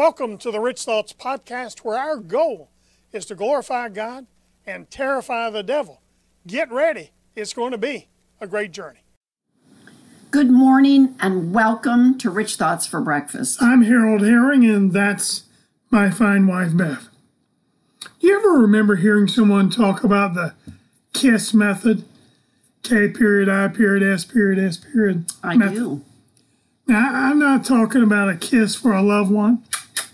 Welcome to the Rich Thoughts Podcast, where our goal is to glorify God and terrify the devil. Get ready. It's going to be a great journey. Good morning and welcome to Rich Thoughts for Breakfast. I'm Harold Herring, and that's my fine wife, Beth. You ever remember hearing someone talk about the KISS method? K period, I period, S period, S period. I method. do. Now, I'm not talking about a kiss for a loved one.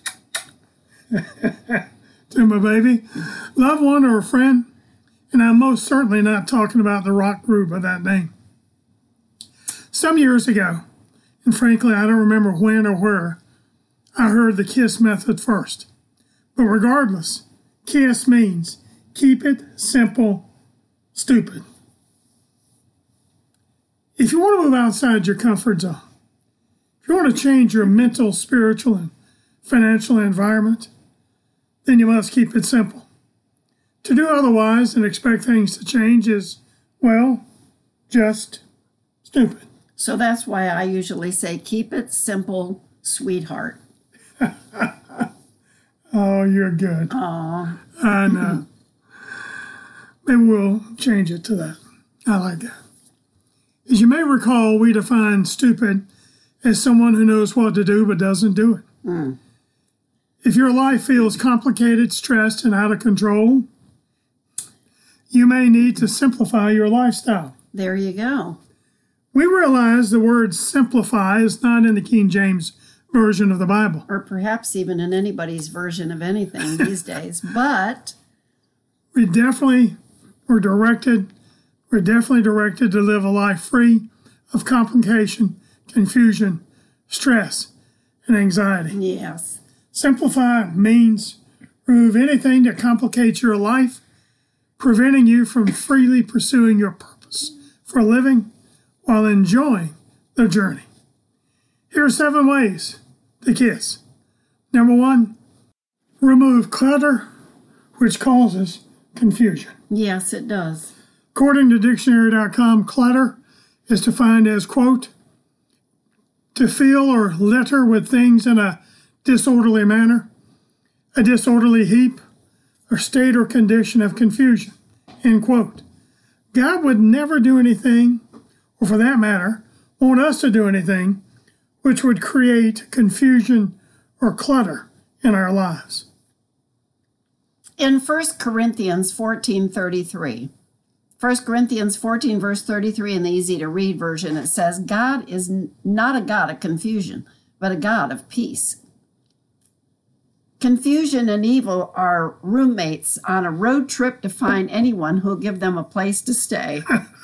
To my baby, loved one or a friend. And I'm most certainly not talking about the rock group of that name. Some years ago, and frankly, I don't remember when or where, I heard the KISS method first. But regardless, KISS means keep it simple, stupid. If you want to move outside your comfort zone, if you want to change your mental, spiritual, and financial environment, then you must keep it simple. To do otherwise and expect things to change is, well, just stupid. So that's why I usually say keep it simple, sweetheart. Oh, you're good. Aw. I know. Maybe we'll change it to that. I like that. As you may recall, we define stupid as someone who knows what to do but doesn't do it. If your life feels complicated, stressed, and out of control, you may need to simplify your lifestyle. There you go. We realize the word simplify is not in the King James Version of the Bible. Or perhaps even in anybody's version of anything these days. But We're definitely directed to live a life free of complication, confusion, stress, and anxiety. yes, Simplify means remove anything that complicates your life, preventing you from freely pursuing your purpose for living while enjoying the journey. Here are 7 ways to KISS. Number 1, remove clutter, which causes confusion. yes, it does. According to dictionary.com, clutter is defined as, quote, to fill or litter with things in a disorderly manner, a disorderly heap, or state or condition of confusion, end quote. God would never do anything, or for that matter, want us to do anything, which would create confusion or clutter in our lives. In 1 Corinthians 14:33, 1 Corinthians 14, verse 33 in the easy-to-read version, it says, God is not a God of confusion, but a God of peace. Confusion and evil are roommates on a road trip to find anyone who'll give them a place to stay.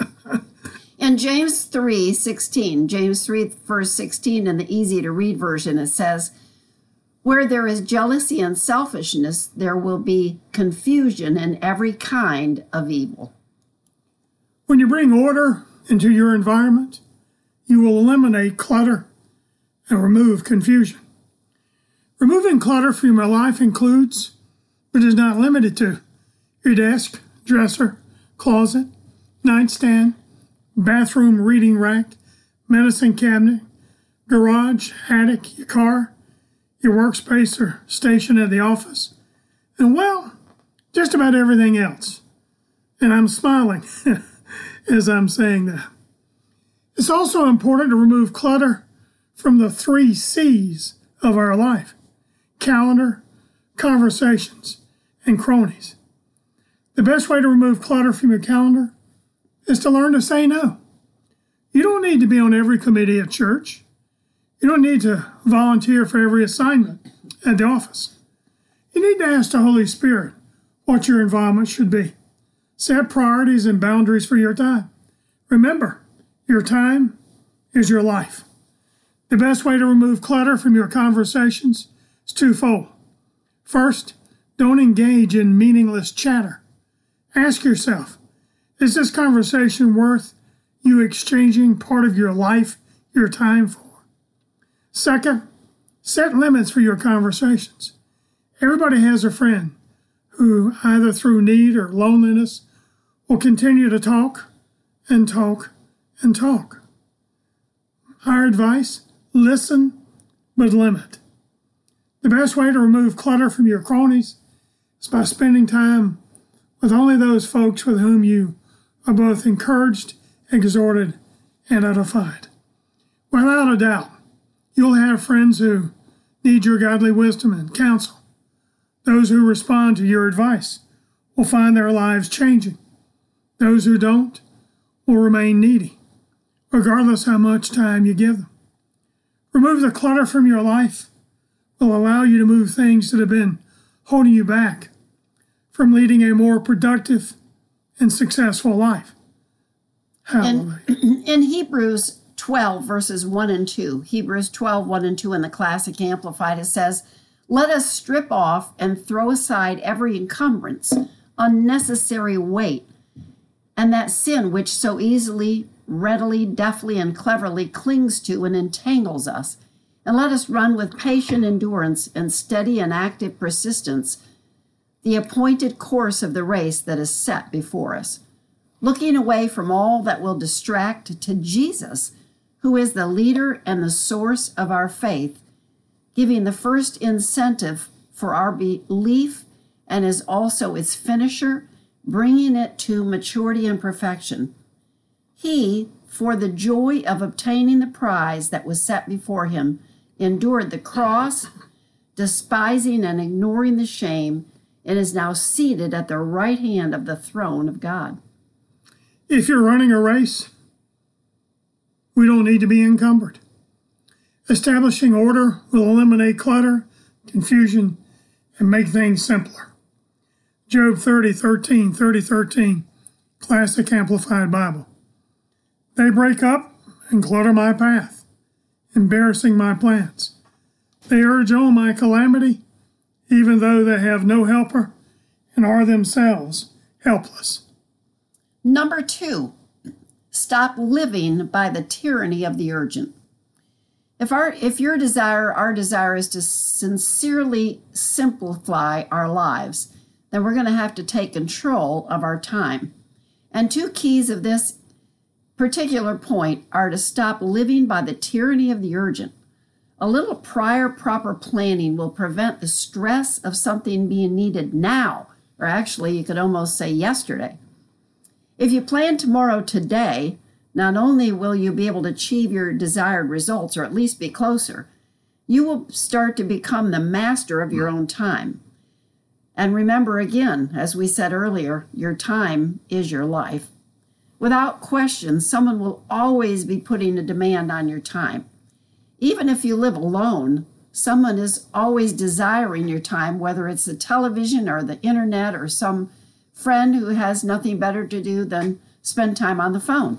In James 3:16, James 3, verse 16 in the easy-to-read version, it says, where there is jealousy and selfishness, there will be confusion and every kind of evil. When you bring order into your environment, you will eliminate clutter and remove confusion. Removing clutter from your life includes, but is not limited to, your desk, dresser, closet, nightstand, bathroom reading rack, medicine cabinet, garage, attic, your car, your workspace or station at the office, and well, just about everything else. And I'm smiling as I'm saying that. It's also important to remove clutter from the 3 C's of our life: calendar, conversations, and cronies. The best way to remove clutter from your calendar is to learn to say no. You don't need to be on every committee at church. You don't need to volunteer for every assignment at the office. You need to ask the Holy Spirit what your environment should be. Set priorities and boundaries for your time. Remember, your time is your life. The best way to remove clutter from your conversations is twofold. First, don't engage in meaningless chatter. Ask yourself, is this conversation worth you exchanging part of your life, your time for? Second, set limits for your conversations. Everybody has a friend who, either through need or loneliness, will continue to talk and talk and talk. Our advice, listen, but limit. The best way to remove clutter from your cronies is by spending time with only those folks with whom you are both encouraged, exhorted, and edified. Without a doubt, you'll have friends who need your godly wisdom and counsel. Those who respond to your advice will find their lives changing. Those who don't will remain needy, regardless how much time you give them. Remove the clutter from your life will allow you to move things that have been holding you back from leading a more productive and successful life. Hallelujah. In Hebrews 12, verses 1 and 2, Hebrews 12, 1 and 2 in the Classic Amplified, it says, "Let us strip off and throw aside every encumbrance, unnecessary weight, and that sin which so easily, readily, deftly, and cleverly clings to and entangles us. And let us run with patient endurance and steady and active persistence the appointed course of the race that is set before us, looking away from all that will distract to Jesus, who is the leader and the source of our faith, giving the first incentive for our belief and is also its finisher, bringing it to maturity and perfection. He, for the joy of obtaining the prize that was set before him, endured the cross, despising and ignoring the shame, and is now seated at the right hand of the throne of God." If you're running a race, we don't need to be encumbered. Establishing order will eliminate clutter, confusion, and make things simpler. Job 30:13, Classic Amplified Bible. They break up and clutter my path, embarrassing my plans. They urge on my calamity, even though they have no helper and are themselves helpless. Number 2, stop living by the tyranny of the urgent. If our desire is to sincerely simplify our lives, then we're going to have to take control of our time. And 2 keys of this particular point are to stop living by the tyranny of the urgent. A little prior proper planning will prevent the stress of something being needed now, or actually you could almost say yesterday. If you plan tomorrow today, not only will you be able to achieve your desired results, or at least be closer, you will start to become the master of your own time. And remember again, as we said earlier, your time is your life. Without question, someone will always be putting a demand on your time. Even if you live alone, someone is always desiring your time, whether it's the television or the internet or some friend who has nothing better to do than spend time on the phone.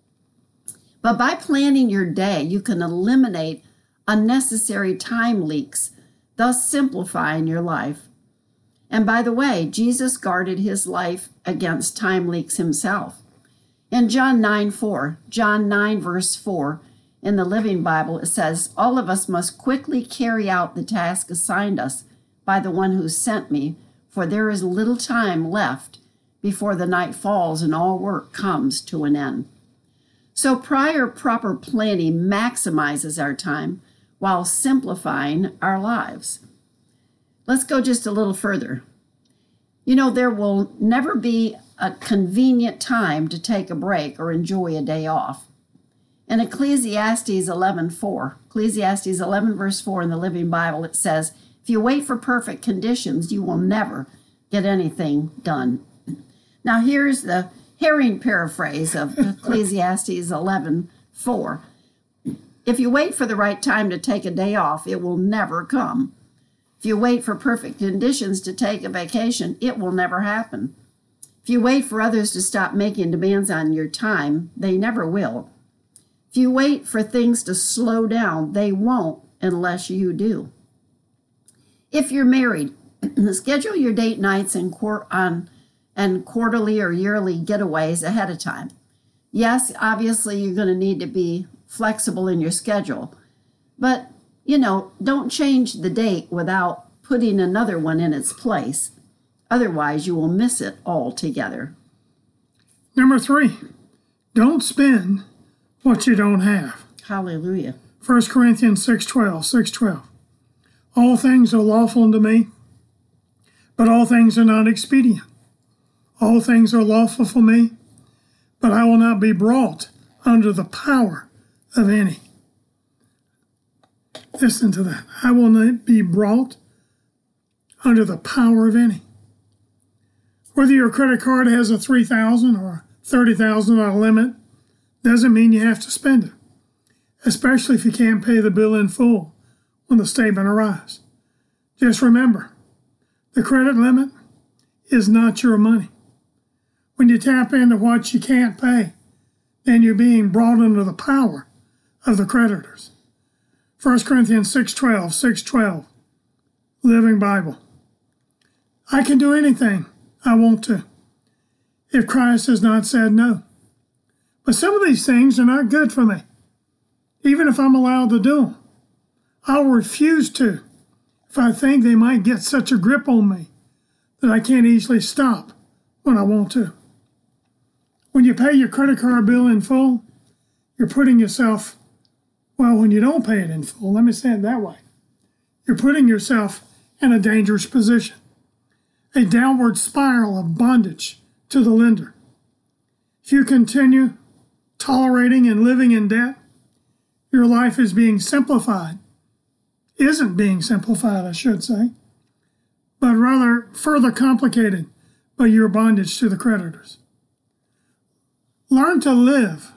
But by planning your day, you can eliminate unnecessary time leaks, thus simplifying your life. And by the way, Jesus guarded his life against time leaks himself. In John 9 verse 4, in the Living Bible, it says, "All of us must quickly carry out the task assigned us by the one who sent me, for there is little time left before the night falls and all work comes to an end." So prior proper planning maximizes our time while simplifying our lives. Let's go just a little further. You know, there will never be a convenient time to take a break or enjoy a day off. In Ecclesiastes 11 verse 4 in the Living Bible, it says, "If you wait for perfect conditions, you will never get anything done." Now here's the Herring paraphrase of Ecclesiastes 11:4. "If you wait for the right time to take a day off, it will never come. If you wait for perfect conditions to take a vacation, it will never happen. If you wait for others to stop making demands on your time, they never will. If you wait for things to slow down, they won't unless you do." If you're married, schedule your date nights and quarterly or yearly getaways ahead of time. Yes, obviously you're going to need to be flexible in your schedule, but don't change the date without putting another one in its place. Otherwise, you will miss it altogether. Number 3, don't spend what you don't have. Hallelujah. 1 Corinthians 6:12. All things are lawful unto me, but all things are not expedient. All things are lawful for me, but I will not be brought under the power of any. Listen to that. I will not be brought under the power of any. Whether your credit card has a $3,000 or $30,000 limit doesn't mean you have to spend it, especially if you can't pay the bill in full when the statement arrives. Just remember, the credit limit is not your money. When you tap into what you can't pay, then you're being brought under the power of the creditors. 1 Corinthians 6:12, Living Bible. I can do anything I want to if Christ has not said no. But some of these things are not good for me, even if I'm allowed to do them. I'll refuse to if I think they might get such a grip on me that I can't easily stop when I want to. When you pay your credit card bill in full, you're putting yourself, well, when you don't pay it in full, let me say it that way, you're putting yourself in a dangerous position, a downward spiral of bondage to the lender. If you continue tolerating and living in debt, your life is being simplified, isn't being simplified, I should say, but rather further complicated by your bondage to the creditors. Learn to live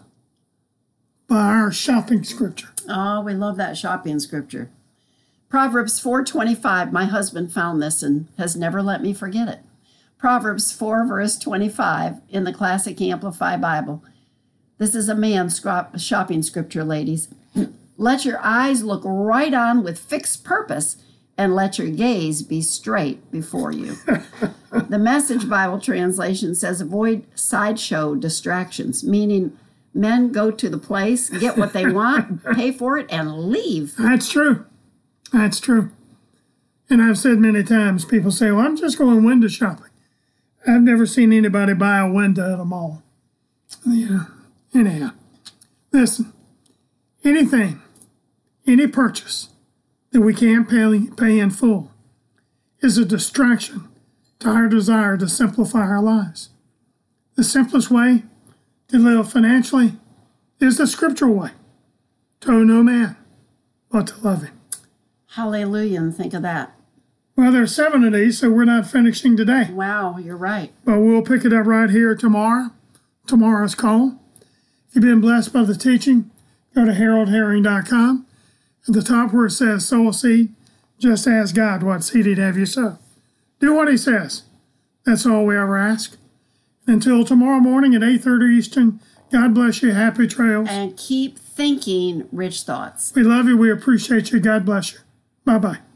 by our shopping scripture. Oh, we love that shopping scripture. Proverbs 4:25, my husband found this and has never let me forget it. Proverbs 4, verse 25 in the Classic Amplified Bible. This is a man's shopping scripture, ladies. Let your eyes look right on with fixed purpose, and let your gaze be straight before you. The Message Bible translation says, avoid sideshow distractions, meaning men go to the place, get what they want, pay for it, and leave. That's true. That's true. And I've said many times, people say, well, I'm just going window shopping. I've never seen anybody buy a window at a mall. Yeah. Anyhow, listen, anything, any purchase that we can't pay in full is a distraction to our desire to simplify our lives. The simplest way to live financially is the scriptural way, to owe no man but to love him. Hallelujah, and think of that. Well, there's 7 of these, so we're not finishing today. Wow, you're right. But we'll pick it up right here tomorrow's call. If you've been blessed by the teaching, go to haroldherring.com. At the top where it says sow a seed, just ask God what seed he'd have you sow. Do what he says. That's all we ever ask. Until tomorrow morning at 8:30 Eastern, God bless you. Happy trails. And keep thinking rich thoughts. We love you. We appreciate you. God bless you. Bye-bye.